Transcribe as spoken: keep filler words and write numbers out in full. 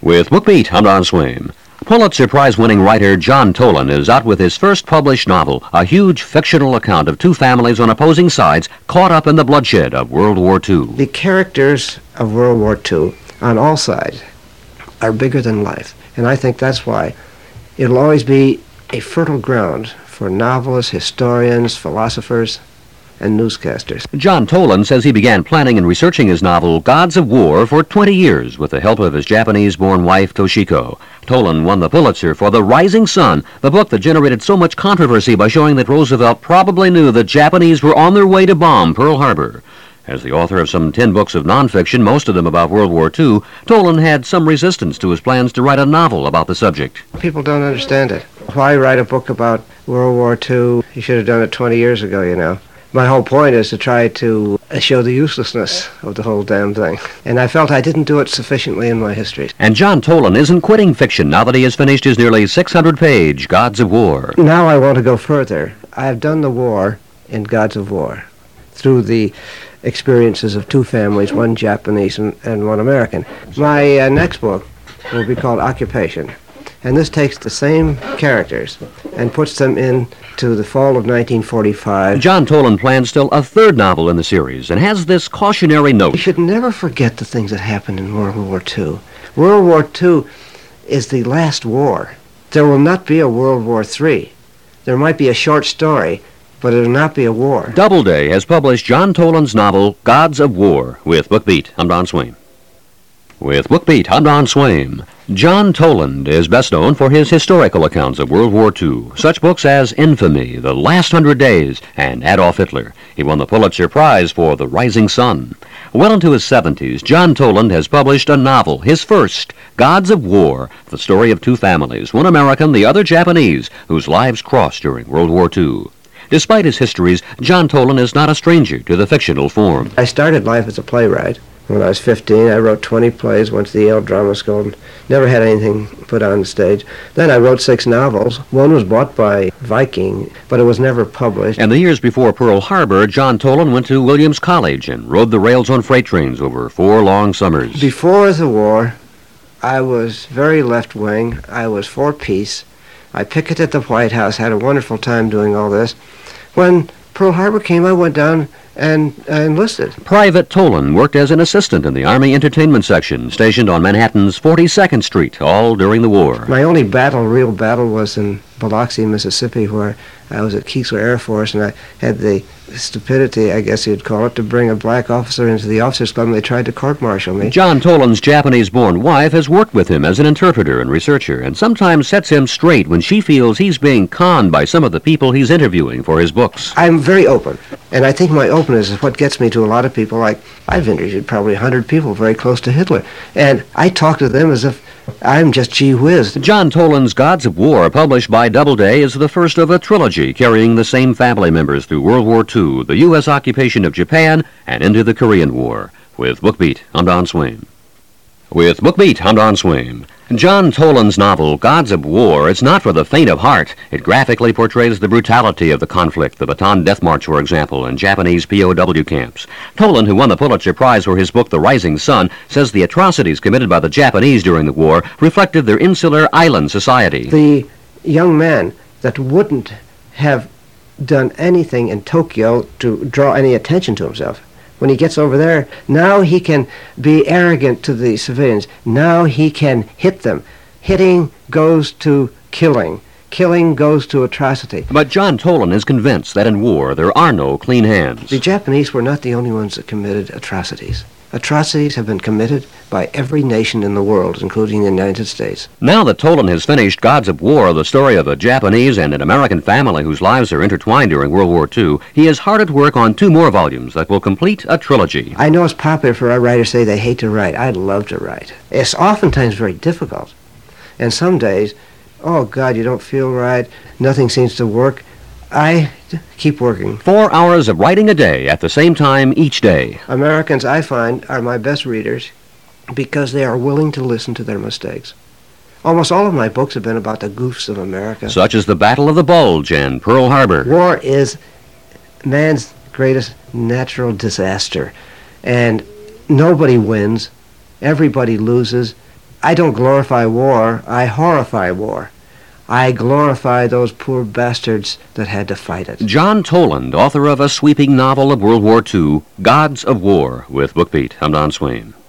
With BookBeat, I'm Don Swaim. Pulitzer Prize-winning writer John Toland is out with his first published novel, a huge fictional account of two families on opposing sides caught up in the bloodshed of World War Two. The characters of World War Two on all sides are bigger than life, and I think that's why it'll always be a fertile ground for novelists, historians, philosophers, and newscasters. John Toland says he began planning and researching his novel, Gods of War, for twenty years with the help of his Japanese-born wife, Toshiko. Toland won the Pulitzer for The Rising Sun, the book that generated so much controversy by showing that Roosevelt probably knew the Japanese were on their way to bomb Pearl Harbor. As the author of some ten books of nonfiction, most of them about World War Two, Toland had some resistance to his plans to write a novel about the subject. People don't understand it. Why write a book about World War Two? You should have done it twenty years ago, you know. My whole point is to try to show the uselessness of the whole damn thing. And I felt I didn't do it sufficiently in my histories. And John Toland isn't quitting fiction now that he has finished his nearly six hundred page Gods of War. Now I want to go further. I have done the war in Gods of War through the experiences of two families, one Japanese and, and one American. My uh, next book will be called Occupation. And this takes the same characters and puts them into the fall of nineteen forty-five. John Toland plans still a third novel in the series and has this cautionary note. We should never forget the things that happened in World War Two. World War Two is the last war. There will not be a World War Three. There might be a short story, but it will not be a war. Doubleday has published John Toland's novel, Gods of War, with BookBeat. I'm Don Swaim. With BookBeat, I'm Don Swaim. John Toland is best known for his historical accounts of World War Two, such books as Infamy, The Last Hundred Days, and Adolf Hitler. He won the Pulitzer Prize for The Rising Sun. Well into his seventies, John Toland has published a novel, his first, Gods of War, the story of two families, one American, the other Japanese, whose lives crossed during World War Two. Despite his histories, John Toland is not a stranger to the fictional form. I started life as a playwright. When I was fifteen, I wrote twenty plays, went to the Yale Drama School, and never had anything put on stage. Then I wrote six novels. One was bought by Viking, but it was never published. And the years before Pearl Harbor, John Toland went to Williams College and rode the rails on freight trains over four long summers. Before the war, I was very left-wing. I was for peace. I picketed the White House, had a wonderful time doing all this. When Pearl Harbor came, I went down and uh, enlisted. Private Toland worked as an assistant in the Army Entertainment Section, stationed on Manhattan's forty-second Street, all during the war. My only battle, real battle, was in Biloxi, Mississippi, where I was at Keesler Air Force, and I had the stupidity, I guess you'd call it, to bring a black officer into the officers' club, and they tried to court-martial me. John Toland's Japanese-born wife has worked with him as an interpreter and researcher, and sometimes sets him straight when she feels he's being conned by some of the people he's interviewing for his books. I'm very open, and I think my openness is what gets me to a lot of people. Like, I've interviewed probably one hundred people very close to Hitler, and I talk to them as if I'm just gee whiz. John Toland's Gods of War, published by Doubleday, is the first of a trilogy carrying the same family members through World War Two, the U S occupation of Japan, and into the Korean War. With BookBeat, I'm Don Swaim. With BookBeat, I'm Don Swaim. John Toland's novel, Gods of War, is not for the faint of heart. It graphically portrays the brutality of the conflict, the Bataan Death March, for example, in Japanese P O W camps. Toland, who won the Pulitzer Prize for his book The Rising Sun, says the atrocities committed by the Japanese during the war reflected their insular island society. The young man that wouldn't have done anything in Tokyo to draw any attention to himself, when he gets over there, now he can be arrogant to the civilians. Now he can hit them. Hitting goes to killing. Killing goes to atrocity. But John Toland is convinced that in war there are no clean hands. The Japanese were not the only ones that committed atrocities. Atrocities have been committed by every nation in the world, including the United States. Now that Toland has finished Gods of War, the story of a Japanese and an American family whose lives are intertwined during World War Two, he is hard at work on two more volumes that will complete a trilogy. I know it's popular for our writers to say they hate to write. I'd love to write. It's oftentimes very difficult. And some days, oh God, you don't feel right, nothing seems to work. I keep working. Four hours of writing a day at the same time each day. Americans, I find, are my best readers because they are willing to listen to their mistakes. Almost all of my books have been about the goofs of America. Such as the Battle of the Bulge and Pearl Harbor. War is man's greatest natural disaster, and nobody wins, everybody loses, I don't glorify war, I horrify war. I glorify those poor bastards that had to fight it. John Toland, author of a sweeping novel of World War Two, Gods of War, with BookBeat. I'm Don Swain.